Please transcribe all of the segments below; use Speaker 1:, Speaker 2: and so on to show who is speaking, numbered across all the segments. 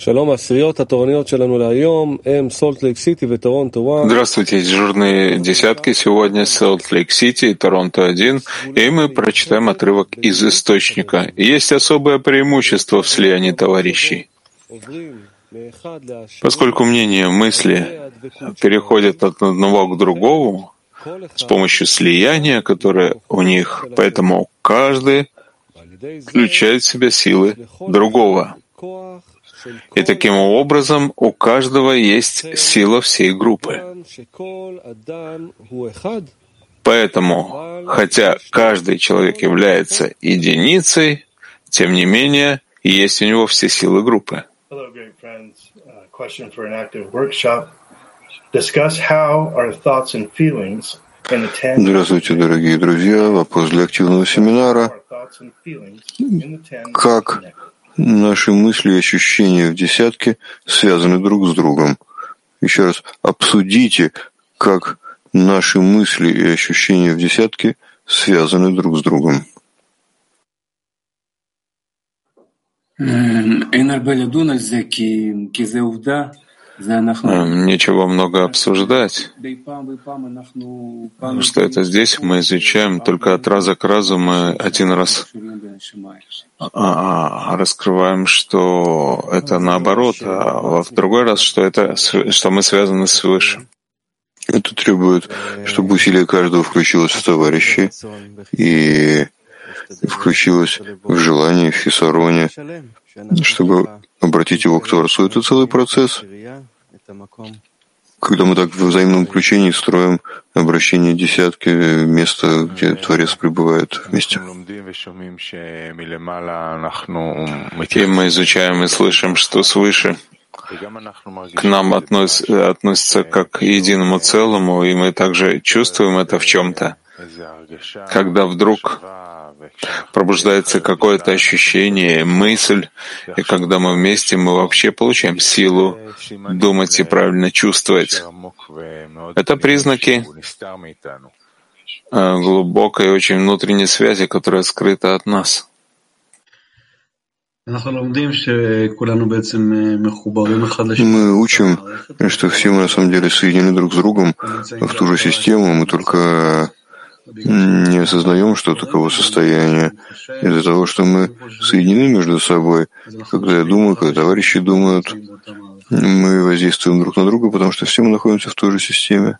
Speaker 1: Здравствуйте, дежурные десятки сегодня Солт-Лейк-Сити и Торонто-1, и мы прочитаем отрывок из Источника. Есть особое преимущество в слиянии товарищей. Поскольку мнения, мысли переходят от одного к другому с помощью слияния, которое у них, поэтому каждый включает в себя силы другого. И таким образом у каждого есть сила всей группы. Поэтому, хотя каждый человек является единицей, тем не менее, есть у него все силы группы.
Speaker 2: Здравствуйте, дорогие друзья. Вопрос для активного семинара. Как наши мысли и ощущения в десятке связаны друг с другом? Еще раз, обсудите, как наши мысли и ощущения в десятке связаны друг с другом.
Speaker 1: Нечего много обсуждать, что это здесь мы изучаем только от раза к разу. Мы один раз раскрываем, что это наоборот, а в другой раз, что мы связаны свыше.
Speaker 2: Это требует, чтобы усилие каждого включилось в товарищей и включилось в желание, в хисароне, чтобы обратить его к Творцу. Это целый процесс. Когда мы так в взаимном включении строим обращение десятки, место, где Творец пребывает вместе.
Speaker 1: И мы изучаем и слышим, что свыше к нам относится как к единому целому, и мы также чувствуем это в чем-то. Когда вдруг пробуждается какое-то ощущение, мысль, и когда мы вместе, мы вообще получаем силу думать и правильно чувствовать. Это признаки глубокой, очень внутренней связи, которая скрыта от нас.
Speaker 2: Мы учим, что все мы на самом деле соединены друг с другом в ту же систему, мы только не осознаем, что таково состояние. Из-за того, что мы соединены между собой, когда я думаю, когда товарищи думают, мы воздействуем друг на друга, потому что все мы находимся в той же системе.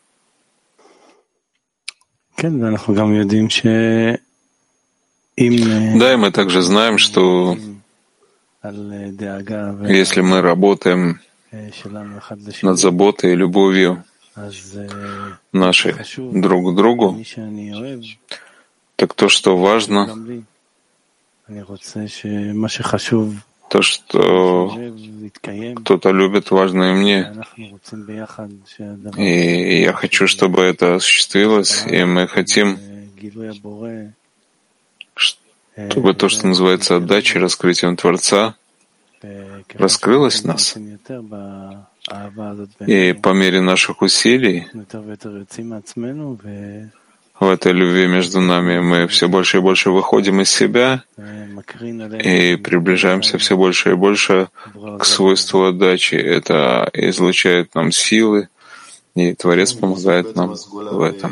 Speaker 1: Да, и мы также знаем, что если мы работаем над заботой и любовью нашей друг к другу, так то, что важно, то, что кто-то любит, важно и мне. И я хочу, чтобы это осуществилось, и мы хотим, чтобы то, что называется отдачей, раскрытием Творца, раскрылось в нас. И по мере наших усилий в этой любви между нами мы все больше и больше выходим из себя и приближаемся все больше и больше к свойству отдачи. Это излучает нам силы, и Творец помогает нам в этом.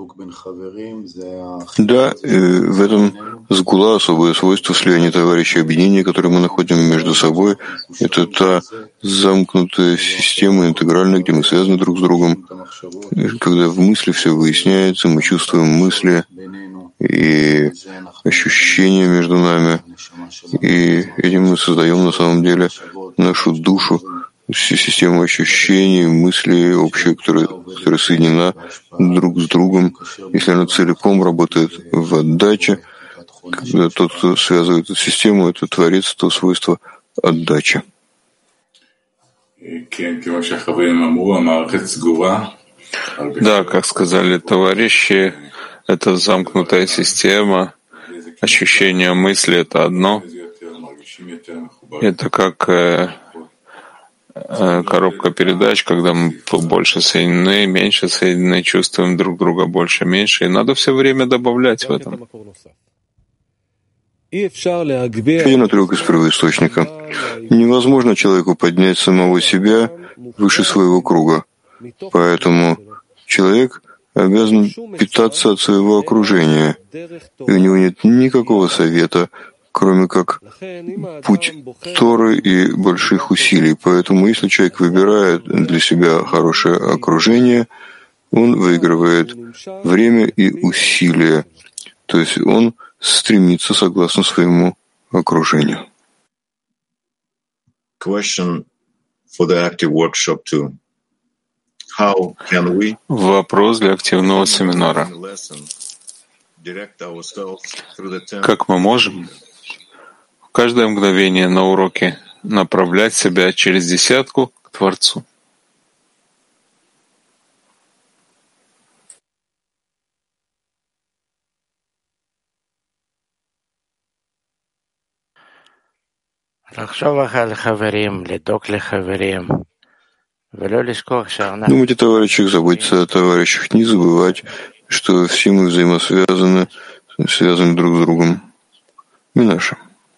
Speaker 2: Да, в этом сгула особое свойство слияния товарищей, объединения, которое мы находим между собой. Это та замкнутая система, интегральная, где мы связаны друг с другом. Когда в мысли все выясняется, мы чувствуем мысли и ощущения между нами. И этим мы создаем на самом деле нашу душу, систему ощущений, мыслей общую, которая соединена друг с другом. Если она целиком работает в отдаче, когда тот, кто связывает эту систему, это Творец, то свойство отдачи.
Speaker 1: Да, как сказали товарищи, это замкнутая система, ощущение мысли — это одно. Это как коробка передач, когда мы больше соединены, меньше соединены, чувствуем друг друга больше, меньше. И надо все время добавлять в этом.
Speaker 2: Один отрывок из первоисточника. Невозможно человеку поднять самого себя выше своего круга. Поэтому человек обязан питаться от своего окружения, и у него нет никакого совета, кроме как путь Торы и больших усилий. Поэтому если человек выбирает для себя хорошее окружение, он выигрывает время и усилия, то есть он стремится согласно своему окружению.
Speaker 3: Question for the active workshop too. How can we
Speaker 1: Вопрос для активного семинара. Как мы можем в каждое мгновение на уроке направлять себя через десятку к Творцу?
Speaker 2: Думать о товарищах, заботиться о товарищах, не забывать, что все мы взаимосвязаны, связаны друг с другом. Минаша.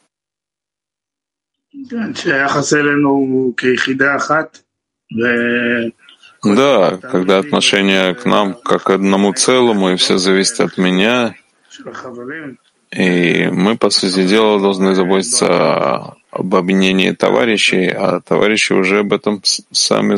Speaker 1: Да, когда отношение к нам как к одному целому, и все зависит от меня, и мы, по сути дела, должны заботиться об объединении товарищей, а товарищи уже об этом сами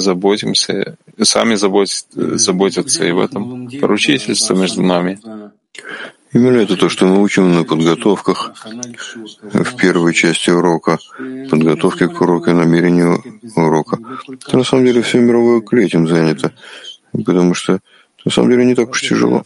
Speaker 1: заботятся, и в этом поручительство между нами.
Speaker 2: Именно это то, что мы учим на подготовках в первой части урока, подготовке к уроку и намерению урока. Это, на самом деле, все мировое КЛИ этим занято, потому что на самом деле не так уж тяжело.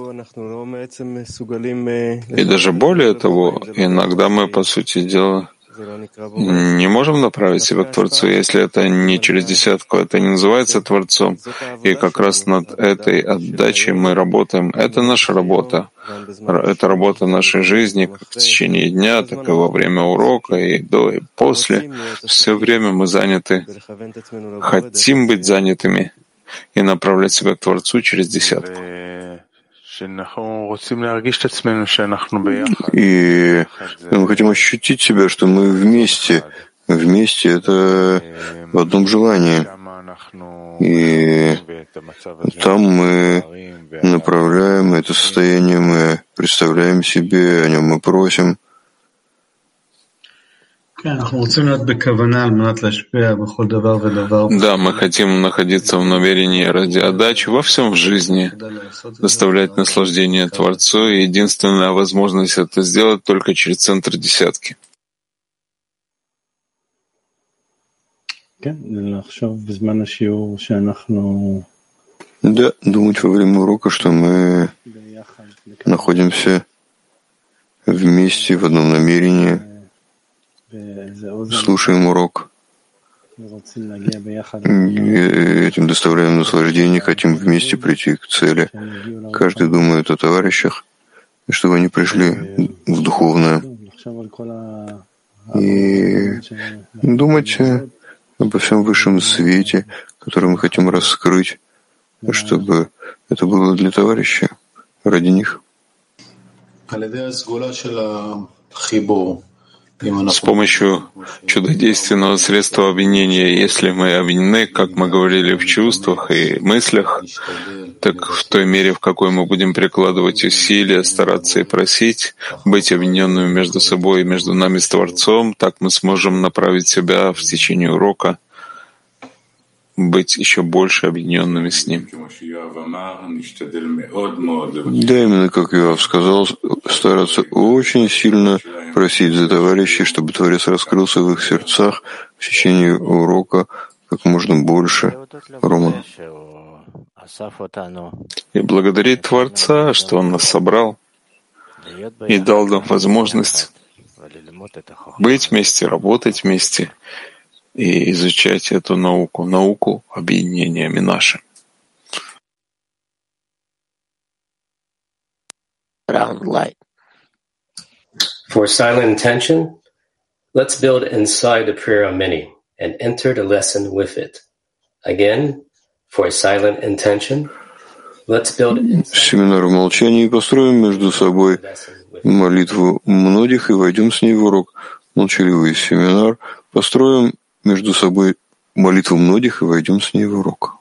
Speaker 1: И даже более того, иногда мы, по сути дела, не можем направить себя к Творцу, если это не через десятку, это не называется Творцом. И как раз над этой отдачей мы работаем. Это наша работа. Это работа нашей жизни, как в течение дня, так и во время урока, и до, и после. Все время мы заняты, хотим быть занятыми и направлять себя к Творцу через десятку.
Speaker 2: И мы хотим ощутить себя, что мы вместе. Вместе — это в одном желании. И там мы направляем это состояние, мы представляем себе, о нем мы просим.
Speaker 1: Да, мы хотим находиться в намерении ради отдачи во всем в жизни, доставлять наслаждение Творцу, и единственная возможность это сделать только через центр десятки.
Speaker 2: Да, думать во время урока, что мы находимся вместе в одном намерении, слушаем урок, этим доставляем наслаждение, хотим вместе прийти к цели. Каждый думает о товарищах, чтобы они пришли в духовное. И думать обо всем высшем свете, который мы хотим раскрыть, чтобы это было для товарища, ради них.
Speaker 1: С помощью чудодейственного средства объединения, если мы объединены, как мы говорили, в чувствах и мыслях, так в той мере, в какой мы будем прикладывать усилия, стараться и просить, быть объединенными между собой и между нами с Творцом, так мы сможем направить себя в течение урока, быть еще больше объединенными с Ним.
Speaker 2: Да, именно как Йоав сказал, стараться очень сильно просить за товарищей, чтобы Творец раскрылся в их сердцах в течение урока как можно больше. Роман.
Speaker 1: И благодарить Творца, что Он нас собрал и дал нам возможность быть вместе, работать вместе и изучать эту науку объединения Минаши.
Speaker 4: For silent intention, let's build inside the prayer of many and enter the lesson with it. Again, for silent intention, let's build inside.
Speaker 2: Семинар в молчании построим между собой молитву многих и войдем с ней в урок. Молчаливый семинар. Построим между собой молитву многих и войдем с ней в урок.